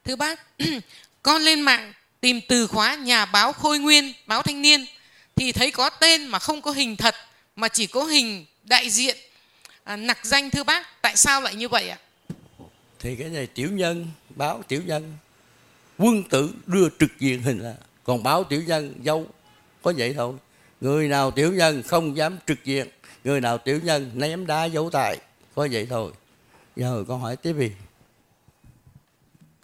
Thưa bác, con lên mạng tìm từ khóa nhà báo Khôi Nguyên, báo Thanh Niên thì thấy có tên mà không có hình thật, mà chỉ có hình đại diện nặc danh. Thưa bác, tại sao lại như vậy ạ? Thì cái này Tiểu Nhân, báo Tiểu Nhân Quân Tử đưa trực diện hình ra, còn báo Tiểu Nhân dấu có vậy thôi. Người nào Tiểu Nhân không dám trực diện, người nào Tiểu Nhân ném đá dấu tài, có vậy thôi. Giờ con hỏi tiếp đi.